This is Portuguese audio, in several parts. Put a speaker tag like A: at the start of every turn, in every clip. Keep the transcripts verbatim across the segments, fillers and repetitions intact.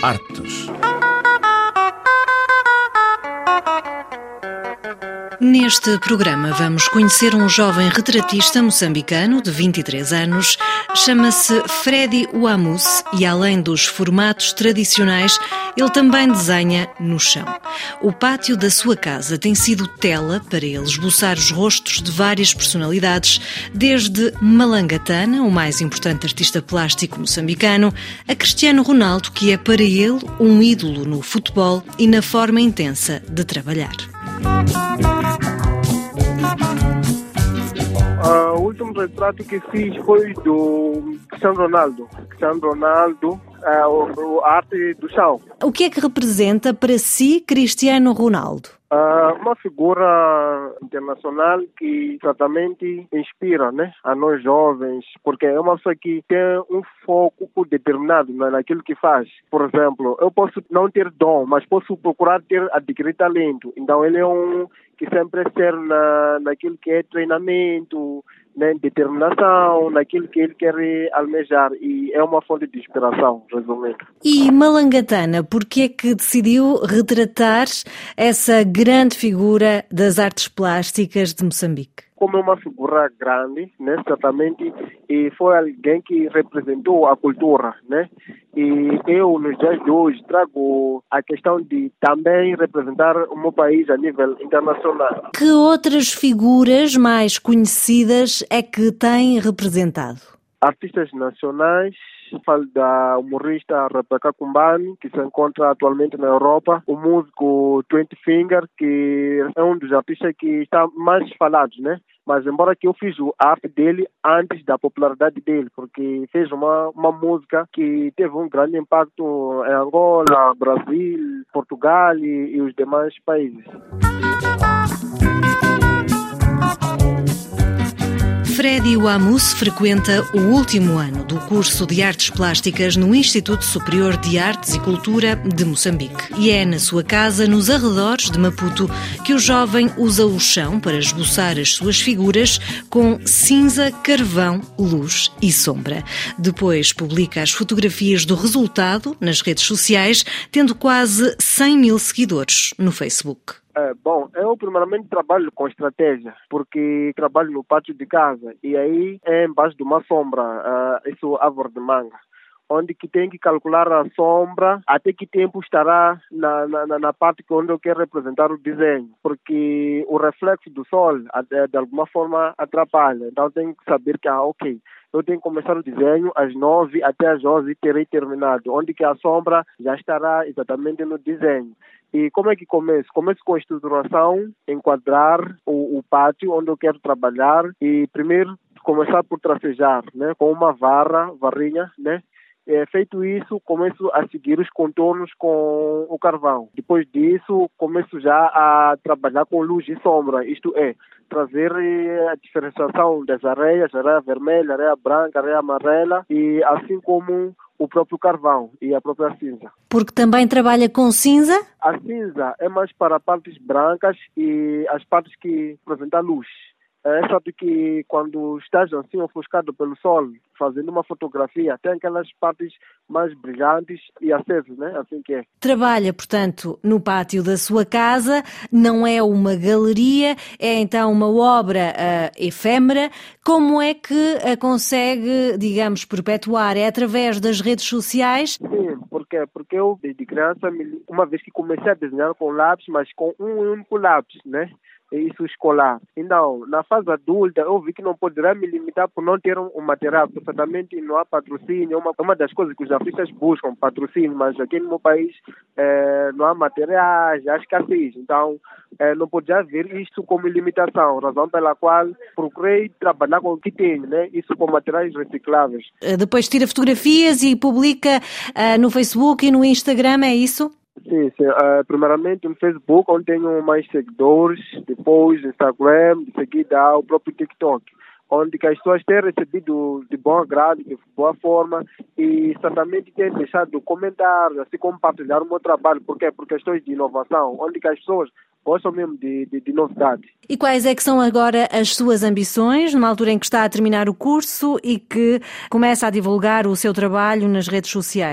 A: Artes.
B: Neste programa vamos conhecer um jovem retratista moçambicano de vinte e três anos. Chama-se Freddy Wamus e, além dos formatos tradicionais, ele também desenha no chão. O pátio da sua casa tem sido tela para ele esboçar os rostos de várias personalidades, desde Malangatana, o mais importante artista plástico moçambicano, a Cristiano Ronaldo, que é para ele um ídolo no futebol e na forma intensa de trabalhar.
C: Uh, o último retrato que fiz foi do Cristiano Ronaldo. Cristiano Ronaldo, uh, a arte do chão.
B: O que é que representa para si Cristiano Ronaldo?
C: Uh, uma figura internacional que certamente inspira, né, a nós jovens, porque é uma pessoa que tem um foco determinado, né, naquilo que faz. Por exemplo, eu posso não ter dom, mas posso procurar ter, adquirir talento. Então ele é um que sempre ser na, naquilo que é treinamento, né, determinação, naquilo que ele quer almejar, e é uma fonte de inspiração, resumindo.
B: E Malangatana, por que é que decidiu retratar essa grande figura das artes plásticas de Moçambique?
C: Como é uma figura grande, né, certamente, e foi alguém que representou a cultura, né? E eu, nos dias de hoje, trago a questão de também representar o meu país a nível internacional.
B: Que outras figuras mais conhecidas é que tem representado?
C: Artistas nacionais. Falo da humorista Rebecca Kumbani, que se encontra atualmente na Europa. O músico Twenty Finger, que é um dos artistas que está mais falados, né? Mas embora que eu fiz a arte dele antes da popularidade dele, porque fez uma, uma música que teve um grande impacto em Angola, Brasil, Portugal e, e os demais países.
B: Freddy Wamus frequenta o último ano do curso de Artes Plásticas no Instituto Superior de Artes e Cultura de Moçambique. E é na sua casa, nos arredores de Maputo, que o jovem usa o chão para esboçar as suas figuras com cinza, carvão, luz e sombra. Depois publica as fotografias do resultado nas redes sociais, tendo quase cem mil seguidores no Facebook.
C: É, bom, eu primeiramente trabalho com estratégia, porque trabalho no pátio de casa e aí é embaixo de uma sombra, uh, isso árvore de manga, onde que tem que calcular a sombra, até que tempo estará na, na, na parte onde eu quero representar o desenho, porque o reflexo do sol de, de alguma forma atrapalha, então tenho que saber que, ah, ok, eu tenho que começar o desenho às nove até às onze e terei terminado, onde que a sombra já estará exatamente no desenho. E como é que começo? Começo com a estruturação, enquadrar o, o pátio onde eu quero trabalhar e primeiro começar por tracejar, né, com uma vara, varinha, né? É, feito isso, começo a seguir os contornos com o carvão. Depois disso, começo já a trabalhar com luz e sombra, isto é, trazer a diferenciação das areias, areia vermelha, areia branca, areia amarela, e assim como o próprio carvão e a própria cinza.
B: Porque também trabalha com cinza?
C: A cinza é mais para partes brancas e as partes que apresentam luz. É sabe que quando estás assim ofuscado pelo sol, fazendo uma fotografia, tem aquelas partes mais brilhantes e acesas, né? Assim que é.
B: Trabalha, portanto, no pátio da sua casa, não é uma galeria, é então uma obra uh, efêmera. Como é que a consegue, digamos, perpetuar? É através das redes sociais?
C: Sim, porque, porque eu, desde criança, uma vez que comecei a desenhar com lápis, mas com um único lápis, né? Isso escolar. Então, na fase adulta, eu vi que não poderia me limitar por não ter um, um material, porque certamente não há patrocínio. Uma, uma das coisas que os artistas buscam, patrocínio, mas aqui no meu país eh, não há materiais, há escassez. Então, eh, não podia ver isso como limitação, razão pela qual procurei trabalhar com o que tenho, né? Isso com materiais recicláveis.
B: Depois tira fotografias e publica uh, no Facebook e no Instagram, é isso?
C: Sim, sim. Uh, primeiramente no Facebook, onde tenho mais seguidores, depois no Instagram, de seguida o próprio TikTok, onde que as pessoas têm recebido de bom agrado, de boa forma, e certamente têm deixado comentários, assim como partilhar o meu trabalho. Por quê? Por questões de inovação, onde que as pessoas gostam mesmo de, de, de novidades.
B: E quais é que são agora as suas ambições, numa altura em que está a terminar o curso e que começa a divulgar o seu trabalho nas redes sociais?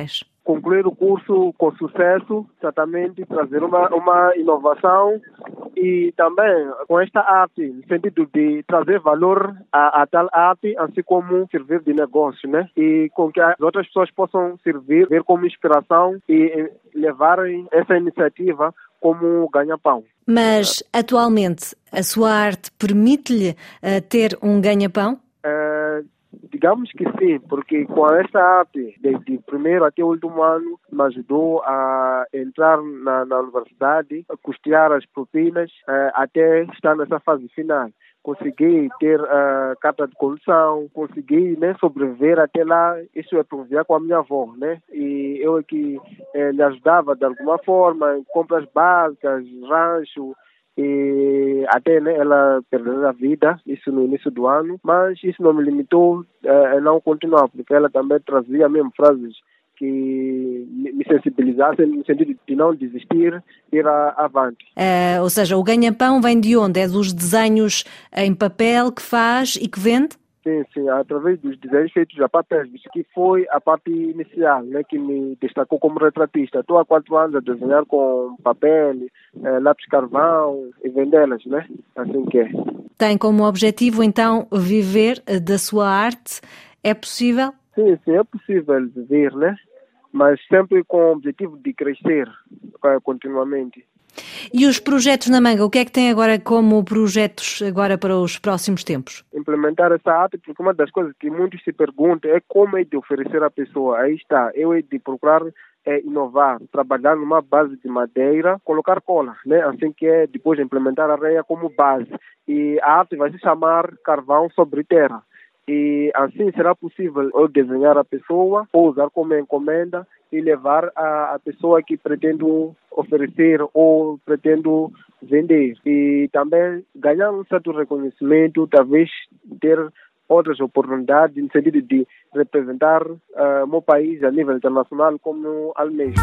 C: concluir o curso com sucesso, certamente trazer uma, uma inovação e também com esta arte, no sentido de trazer valor a, a tal arte, assim como servir de negócio, né? E com que as outras pessoas possam servir, ver como inspiração e levarem essa iniciativa como ganha-pão.
B: Mas, atualmente, a sua arte permite-lhe uh, ter um ganha-pão?
C: Uh, digamos que sim, porque com esta arte, desde o primeiro até o último ano, me ajudou a entrar na, na universidade, a custear as propinas, uh, até estar nessa fase final. Consegui ter a uh, carta de condução, consegui, né, sobreviver até lá, isso é por via com a minha avó, né, e eu é que eh, lhe ajudava de alguma forma, em compras básicas, rancho, e até, né, ela perder a vida, isso no início do ano, mas isso não me limitou eh, a não continuar, porque ela também trazia mesmo frases que me sensibilizassem no sentido de não desistir, ir avante.
B: Uh, ou seja, o ganha-pão vem de onde? É dos desenhos em papel que faz e que vende?
C: Sim, sim, através dos desenhos feitos a papéis, que foi a parte inicial, né, que me destacou como retratista. Estou há quatro anos a desenhar com papel, eh, lápis carvão e vendê-las, né, assim que é.
B: Tem como objetivo, então, viver da sua arte? É possível?
C: Sim, sim, é possível viver, né? Mas sempre com o objetivo de crescer continuamente.
B: E os projetos na manga, o que é que tem agora como projetos agora para os próximos tempos?
C: Implementar essa arte, porque uma das coisas que muitos se perguntam é como é de oferecer à pessoa. Aí está, eu é de procurar é, inovar, trabalhar numa base de madeira, colocar cola, né? Assim que é depois implementar a areia como base. E a arte vai se chamar carvão sobre terra. E assim será possível eu desenhar a pessoa, ou usar como encomenda e levar a, a pessoa que pretendo oferecer ou pretendo vender. E também ganhar um certo reconhecimento, talvez ter outras oportunidades no sentido de representar uh, o meu país a nível internacional como almejo.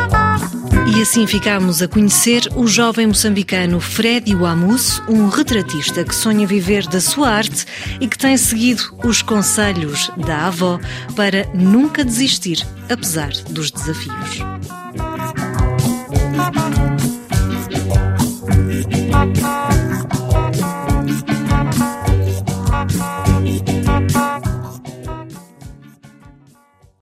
B: E assim ficamos a conhecer o jovem moçambicano Freddy Wamus, um retratista que sonha viver da sua arte e que tem seguido os conselhos da avó para nunca desistir, apesar dos desafios.